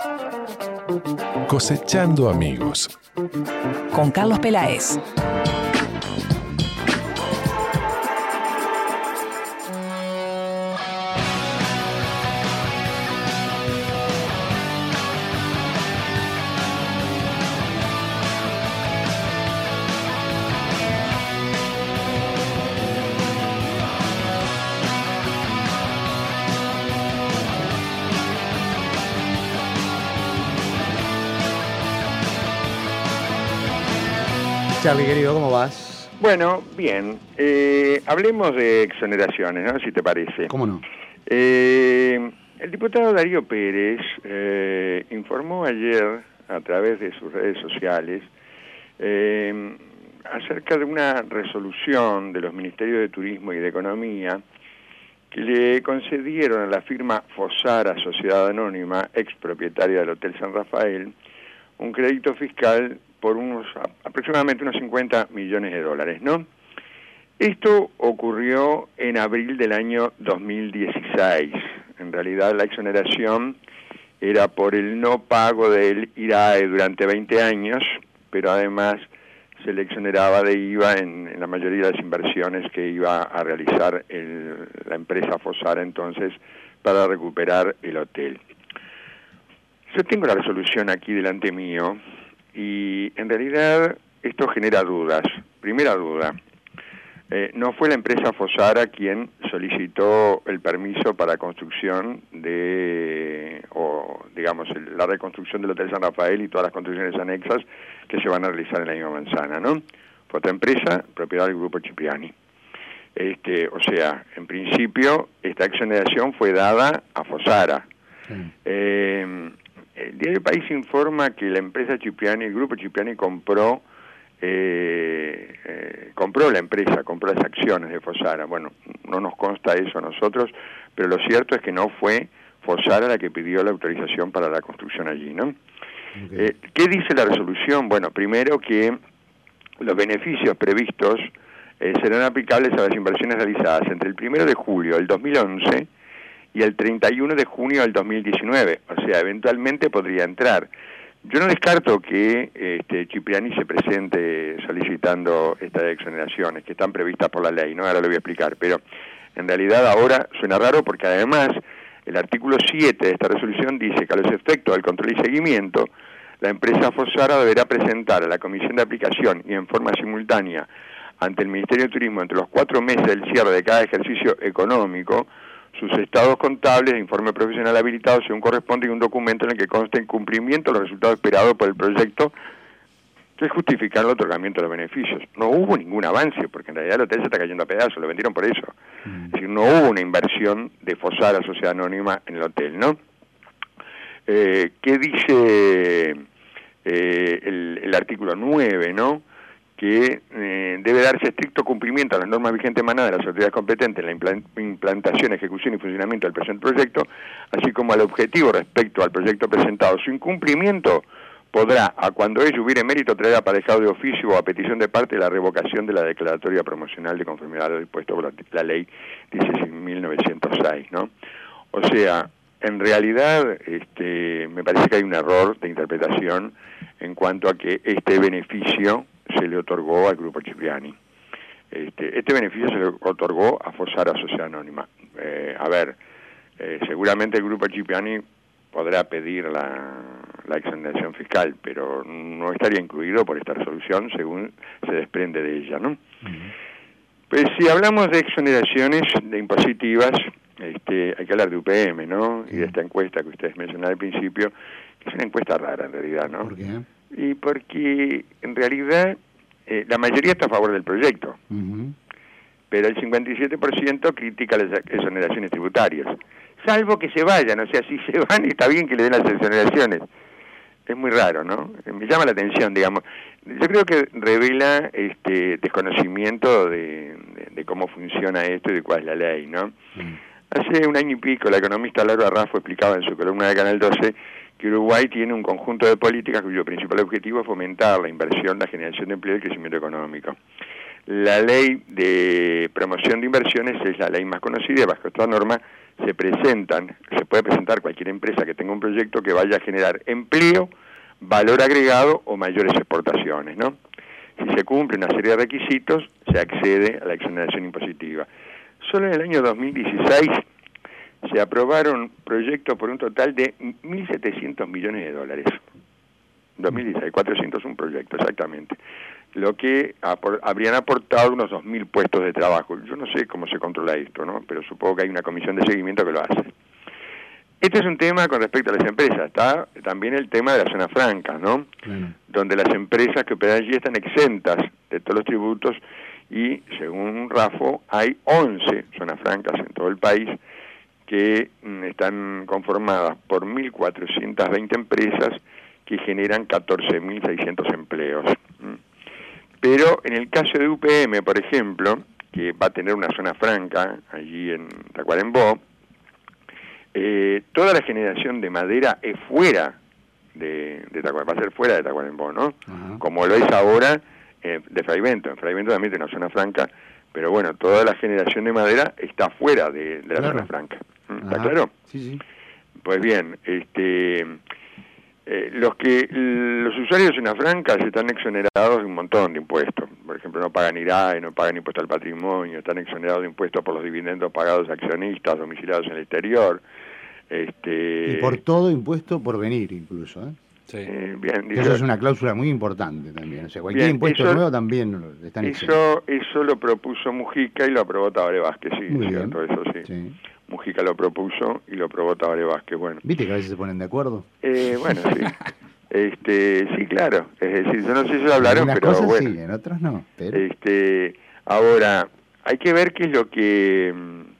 Cosechando amigos. Con Carlos Peláez. Charlie, querido, ¿cómo vas? Bueno, bien. Hablemos de exoneraciones, ¿no? Si te parece. ¿Cómo no? El diputado Darío Pérez informó ayer, a través de sus redes sociales, acerca de una resolución de los Ministerios de Turismo y de Economía que le concedieron a la firma Fosara, Sociedad Anónima, expropietaria del Hotel San Rafael, un crédito fiscal por aproximadamente unos 50 millones de dólares, ¿no? Esto ocurrió en abril del año 2016. En realidad la exoneración era por el no pago del IRAE durante 20 años, pero además se le exoneraba de IVA en la mayoría de las inversiones que iba a realizar la empresa Fosara entonces para recuperar el hotel. Yo tengo la resolución aquí delante mío, y en realidad esto genera dudas. Primera duda, no fue la empresa Fosara quien solicitó el permiso para construcción la reconstrucción del Hotel San Rafael y todas las construcciones anexas que se van a realizar en la misma manzana, ¿no? Fue otra empresa, propiedad del Grupo Cipriani. O sea, en principio, esta exoneración fue dada a Fosara. El diario País informa que la empresa Cipriani, el Grupo Cipriani compró la empresa, compró las acciones de Fosara. Bueno, no nos consta eso a nosotros, pero lo cierto es que no fue Fosara la que pidió la autorización para la construcción allí, ¿no? Okay. ¿Qué dice la resolución? Bueno, primero que los beneficios previstos serán aplicables a las inversiones realizadas entre el 1 de julio del 2011 y el 31 de junio del 2019, o sea, eventualmente podría entrar. Yo no descarto que Cipriani se presente solicitando estas exoneraciones que están previstas por la ley, ¿no? Ahora lo voy a explicar, pero en realidad ahora suena raro porque además el artículo 7 de esta resolución dice que a los efectos del control y seguimiento, la empresa Fosara deberá presentar a la Comisión de Aplicación y en forma simultánea ante el Ministerio de Turismo entre los 4 meses del cierre de cada ejercicio económico sus estados contables, informe profesional habilitado según corresponde y un documento en el que conste en cumplimiento los resultados esperados por el proyecto que justifican el otorgamiento de los beneficios. No hubo ningún avance, porque en realidad el hotel se está cayendo a pedazos, lo vendieron por eso. Es decir, no hubo una inversión de Fosara, Sociedad Anónima, en el hotel, ¿no? ¿Qué dice el artículo 9, ¿no? Que debe darse estricto cumplimiento a las normas vigentes emanadas de las autoridades competentes en la implantación, ejecución y funcionamiento del presente proyecto, así como al objetivo respecto al proyecto presentado. Su incumplimiento podrá, a cuando ello hubiere mérito, traer aparejado de oficio o a petición de parte la revocación de la declaratoria promocional de conformidad a lo dispuesto por la ley 16.906, ¿no? O sea, en realidad me parece que hay un error de interpretación en cuanto a que este beneficio se le otorgó al Grupo Cipriani. Este beneficio se le otorgó a Fosara, Sociedad Anónima. Seguramente el Grupo Cipriani podrá pedir la exoneración fiscal, pero no estaría incluido por esta resolución según se desprende de ella, ¿no? Pues si hablamos de exoneraciones de impositivas, hay que hablar de UPM, ¿no? Y de esta encuesta que ustedes mencionaron al principio, que es una encuesta rara en realidad, ¿no? ¿Por qué? Y porque en realidad la mayoría está a favor del proyecto, pero el 57% critica las exoneraciones tributarias, salvo que se vayan, o sea, si se van está bien que le den las exoneraciones. Es muy raro, ¿no? Me llama la atención, digamos. Yo creo que revela desconocimiento de cómo funciona esto y de cuál es la ley, ¿no? Hace un año y pico la economista Laura Raffo explicaba en su columna de Canal 12 que Uruguay tiene un conjunto de políticas cuyo principal objetivo es fomentar la inversión, la generación de empleo y el crecimiento económico. La ley de promoción de inversiones es la ley más conocida, y bajo esta norma se puede presentar cualquier empresa que tenga un proyecto que vaya a generar empleo, valor agregado o mayores exportaciones, ¿no? Si se cumple una serie de requisitos, se accede a la exoneración impositiva. Solo en el año 2016 se aprobaron proyectos por un total de 1.700 millones de dólares. 2016, 401 proyectos, exactamente. Lo que habrían aportado unos 2.000 puestos de trabajo. Yo no sé cómo se controla esto, ¿no? Pero supongo que hay una comisión de seguimiento que lo hace. Este es un tema con respecto a las empresas. Está también el tema de la zona franca, ¿no? Donde las empresas que operan allí están exentas de todos los tributos y, según RAFO, hay 11 zonas francas en todo el país que están conformadas por 1.420 empresas que generan 14.600 empleos. Pero en el caso de UPM, por ejemplo, que va a tener una zona franca allí en Tacuarembó, toda la generación de madera es fuera de Tacuarembó, va a ser fuera de Tacuarembó, ¿no? Como lo es ahora de Fraiventos. En Fraiventos también tiene una zona franca, pero bueno, toda la generación de madera está fuera de la zona franca. ¿Está claro? Sí. Pues bien, los usuarios de zona franca están exonerados de un montón de impuestos. Por ejemplo, no pagan IRAE, no pagan impuesto al patrimonio, están exonerados de impuestos por los dividendos pagados a accionistas domiciliados en el exterior. Y por todo impuesto por venir, incluso, ¿eh? Sí. Bien, eso es una cláusula muy importante también. O sea, cualquier impuesto nuevo también están exentos. Eso lo propuso Mujica y lo aprobó Tabaré Vázquez, sí, muy cierto, bien. Eso sí. Mujica lo propuso y lo aprobó Tabaré Vázquez, bueno. ¿Viste que a veces se ponen de acuerdo? Bueno, sí. Sí, claro. Es decir, yo no sé si lo hablaron, en pero cosas bueno. Sí, en otras no. Pero... Ahora, hay que ver qué es lo que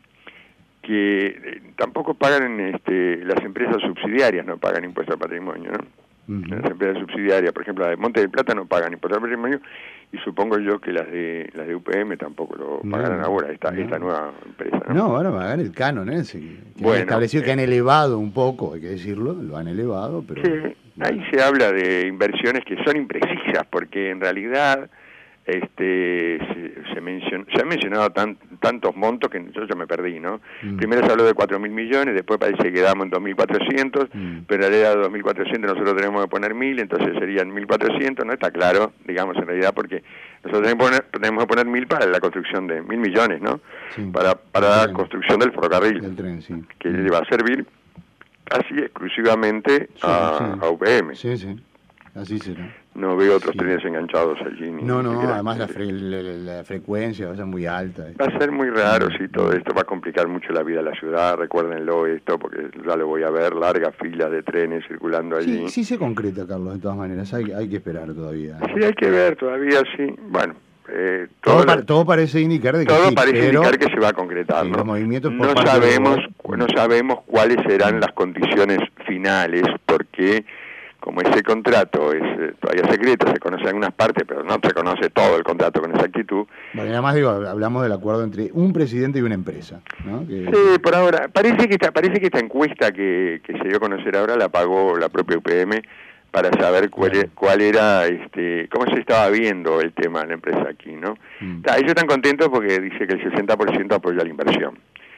tampoco pagan las empresas subsidiarias, no pagan impuesto al patrimonio, ¿no? Las empresas subsidiarias, por ejemplo, las de Monte del Plata no pagan impuesto al patrimonio y supongo yo que las de UPM tampoco lo pagarán ahora, esta nueva empresa, ¿no? No, ahora pagar el canon ese, que han establecido, que han elevado un poco, hay que decirlo, lo han elevado, pero... Sí, ahí se habla de inversiones que son imprecisas, porque en realidad se han mencionado tantos montos que yo ya me perdí, ¿no? Primero se habló de 4.000 millones, después parece que quedamos en 2.400, pero en realidad de 2.400 nosotros tenemos que poner 1.000, entonces serían 1.400, no está claro, digamos, en realidad, porque nosotros tenemos que poner 1.000 para la construcción de 1.000 millones, ¿no? Sí, para la construcción del ferrocarril, del tren, sí. Que le va a servir casi exclusivamente a UPM. Sí, así será. No veo otros trenes enganchados allí. No, además la frecuencia va a ser muy alta. Va a ser muy raro, sí, todo esto va a complicar mucho la vida de la ciudad, recuérdenlo esto, porque ya lo voy a ver, largas filas de trenes circulando allí. Sí se concreta, Carlos, de todas maneras, hay que esperar todavía. Sí, hay que ver todavía, sí. Bueno, todo parece indicar de que indicar que se va a concretar, ¿no? Los movimientos no sabemos cuáles serán las condiciones finales, porque como ese contrato es todavía secreto, se conoce algunas partes, pero no se conoce todo el contrato con exactitud. Bueno, además hablamos del acuerdo entre un presidente y una empresa, ¿no? Sí, por ahora, parece que esta encuesta que se dio a conocer ahora la pagó la propia UPM para saber cuál era, cómo se estaba viendo el tema de la empresa aquí, ¿no? Ellos están contentos porque dice que el 60% apoya la inversión.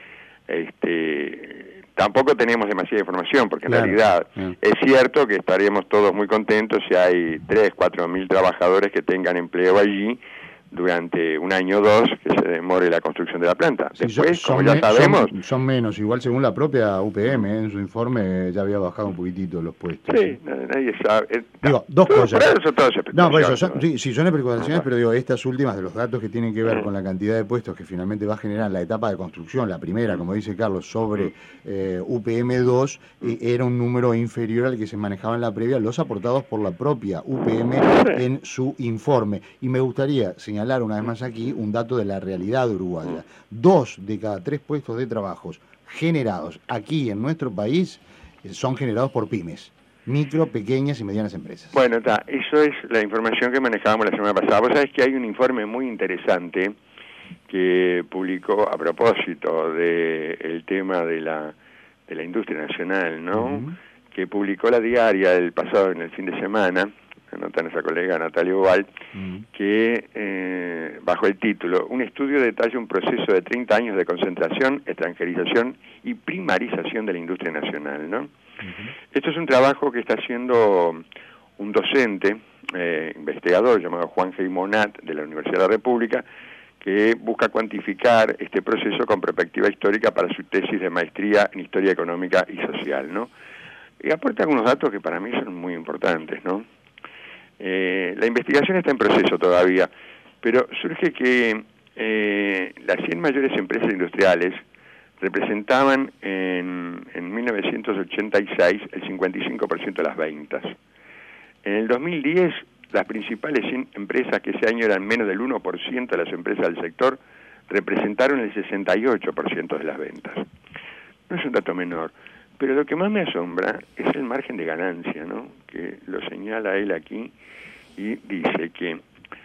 Tampoco tenemos demasiada información, porque en realidad es cierto que estaríamos todos muy contentos si hay 3.000-4.000 trabajadores que tengan empleo allí durante un año o dos que se demore la construcción de la planta. Después, como ya sabemos... Son menos, igual según la propia UPM, en su informe ya había bajado un poquitito los puestos. Sí, nadie sabe. Digo, dos cosas. Por eso son especulaciones, pero digo, estas últimas de los datos que tienen que ver con la cantidad de puestos que finalmente va a generar la etapa de construcción, la primera, como dice Carlos, sobre UPM2, era un número inferior al que se manejaba en la previa, los aportados por la propia UPM en su informe. Y me gustaría señalar una vez más aquí un dato de la realidad uruguaya. 2 de cada 3 puestos de trabajos generados aquí en nuestro país son generados por pymes, micro, pequeñas y medianas empresas. Bueno, eso es la información que manejábamos la semana pasada. Vos sabés que hay un informe muy interesante que publicó a propósito del tema de la industria nacional, ¿no? Que publicó La Diaria en el fin de semana, nota nuestra colega Natalia Oval, que bajo el título Un estudio detalla un proceso de 30 años de concentración, extranjerización y primarización de la industria nacional, ¿no? Esto es un trabajo que está haciendo un docente, investigador llamado Juan G. Monat, de la Universidad de la República, que busca cuantificar este proceso con perspectiva histórica para su tesis de maestría en Historia Económica y Social, ¿no? Y aporta algunos datos que para mí son muy importantes, ¿no? La investigación está en proceso todavía, pero surge que las 100 mayores empresas industriales representaban en 1986 el 55% de las ventas. En el 2010, las principales 100 empresas, que ese año eran menos del 1% de las empresas del sector, representaron el 68% de las ventas. No es un dato menor, pero lo que más me asombra es el margen de ganancia, ¿no? Que lo señala él aquí y dice que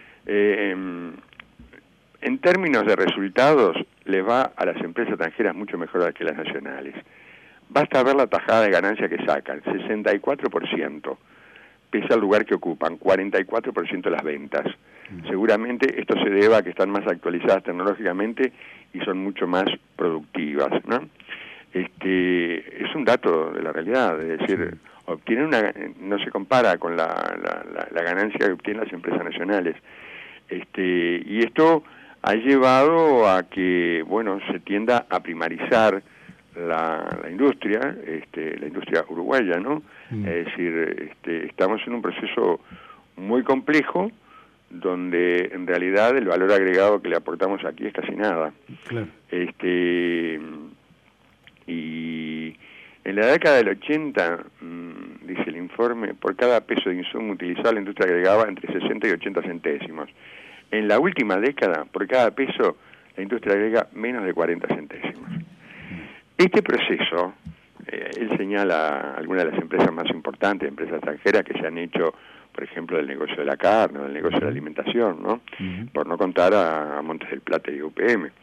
en términos de resultados le va a las empresas extranjeras mucho mejor que las nacionales. Basta ver la tajada de ganancia que sacan, 64%. Pese al lugar que ocupan, 44% de las ventas. Seguramente esto se deba a que están más actualizadas tecnológicamente y son mucho más productivas, ¿no? Es un dato de la realidad, es decir, obtienen no se compara con la ganancia que obtienen las empresas nacionales. Y esto ha llevado a que, bueno, se tienda a primarizar la industria, la industria uruguaya, ¿no? Es decir, estamos en un proceso muy complejo donde en realidad el valor agregado que le aportamos aquí es casi nada. Claro. Y en la década del 80, dice el informe, por cada peso de insumo utilizado la industria agregaba entre 60 y 80 centésimos. En la última década, por cada peso, la industria agrega menos de 40 centésimos. Este proceso, él señala algunas de las empresas más importantes, empresas extranjeras que se han hecho, por ejemplo, del negocio de la carne, del negocio de la alimentación, ¿no? Por no contar a Montes del Plata y UPM.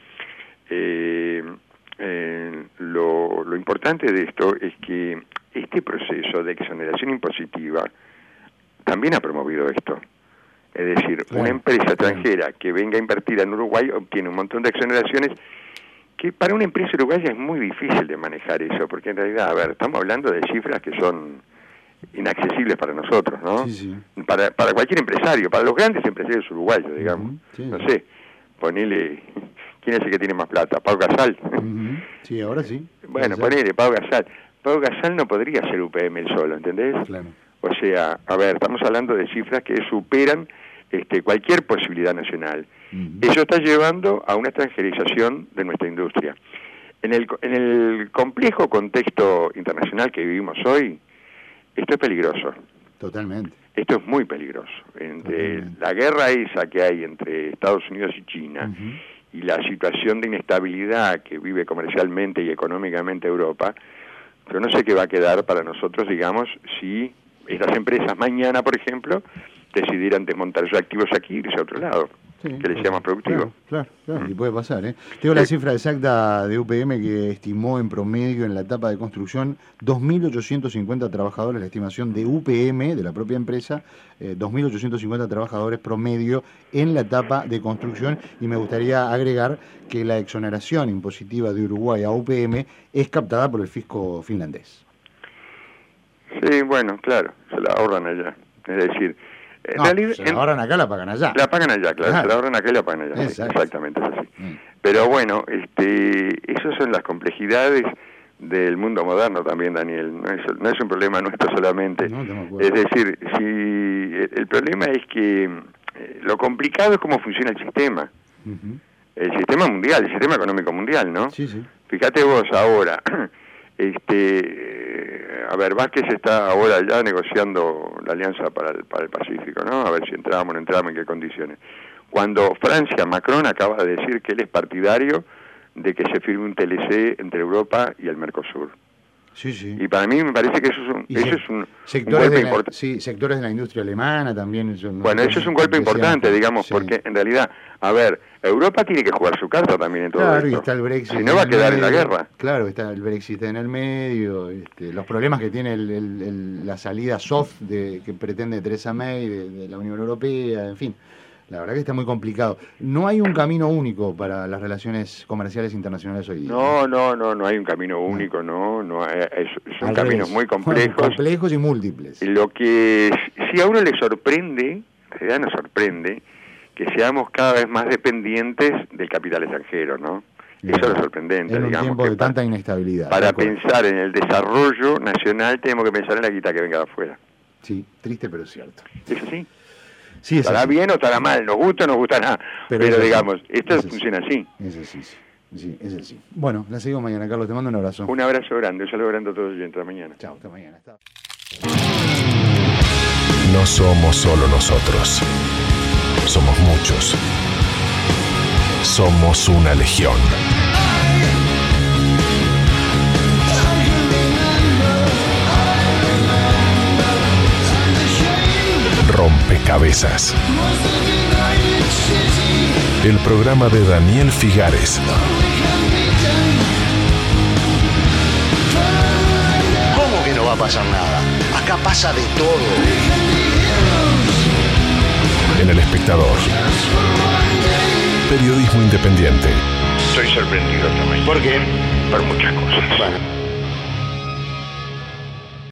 Lo importante de esto es que este proceso de exoneración impositiva también ha promovido esto. Es decir, una empresa extranjera que venga a invertir en Uruguay obtiene un montón de exoneraciones que para una empresa uruguaya es muy difícil de manejar eso, porque en realidad, a ver, estamos hablando de cifras que son inaccesibles para nosotros, ¿no? Sí, sí. Para cualquier empresario, para los grandes empresarios uruguayos, digamos. Sí. No sé, ponele, ¿quién es el que tiene más plata? ¿Pau Gasal? Sí, ahora sí. Bueno, ponele, Pau Gasal. Pau Gasal no podría ser UPM el solo, ¿entendés? Claro. O sea, a ver, estamos hablando de cifras que superan cualquier posibilidad nacional. Eso está llevando a una extranjerización de nuestra industria. En el complejo contexto internacional que vivimos hoy, esto es peligroso. Totalmente. Esto es muy peligroso. Entre la guerra esa que hay entre Estados Unidos y China y la situación de inestabilidad que vive comercialmente y económicamente Europa, yo no sé qué va a quedar para nosotros, digamos, si estas empresas mañana, por ejemplo, decidieran desmontar sus activos aquí y irse a otro lado, que les sea más productivo. Claro, y puede pasar, ¿eh? Tengo la cifra exacta de UPM que estimó en promedio en la etapa de construcción 2.850 trabajadores, la estimación de UPM, de la propia empresa, 2.850 trabajadores promedio en la etapa de construcción, y me gustaría agregar que la exoneración impositiva de Uruguay a UPM es captada por el fisco finlandés. Sí, bueno, claro, se la ahorran allá, es decir... se la ahorran acá, la pagan allá. La pagan allá, claro. Se la ahorran acá y la pagan allá. Sí, exactamente, es así. Pero bueno, esas son las complejidades del mundo moderno también, Daniel. No es un problema nuestro solamente. Es decir, el problema es que lo complicado es cómo funciona el sistema. El sistema mundial, el sistema económico mundial, ¿no? Sí, sí. Fíjate vos ahora... a ver, Vázquez está ahora ya negociando la alianza para el Pacífico, ¿no? A ver si entramos, no entramos, en qué condiciones. Cuando Francia, Macron acaba de decir que él es partidario de que se firme un TLC entre Europa y el Mercosur. Sí, sí. Y para mí me parece que eso es un golpe importante. Sí, sectores de la industria alemana también. Bueno, eso es un golpe importante, digamos, sí. Porque en realidad, a ver, Europa tiene que jugar su carta también en todo esto. Claro, y está el Brexit. Si no va a quedar en la guerra. Claro, está el Brexit en el medio, los problemas que tiene la salida soft que pretende Theresa May de la Unión Europea, en fin. La verdad que está muy complicado. No hay un camino único para las relaciones comerciales internacionales hoy día. No hay un camino único, son caminos muy complejos. Complejos y múltiples. Lo que sí a uno le sorprende, en realidad nos sorprende, que seamos cada vez más dependientes del capital extranjero, ¿no? Eso es lo sorprendente, en un tiempo de tanta inestabilidad. Para pensar en el desarrollo nacional tenemos que pensar en la guita que venga de afuera. Sí, triste pero cierto. ¿Es así? Sí, estará bien o estará mal, nos gusta o nos gusta nada, pero digamos, esto funciona así. Es así, sí, es así. Bueno, la seguimos mañana, Carlos, te mando un abrazo. Un abrazo grande, un saludo grande a todos y hasta mañana. Chao, hasta mañana. No somos solo nosotros, somos muchos. Somos una legión. Rompecabezas. El programa de Daniel Figares. ¿Cómo que no va a pasar nada? Acá pasa de todo. En El Espectador. Periodismo independiente. Estoy sorprendido también. ¿Por qué? Por muchas cosas. Bueno.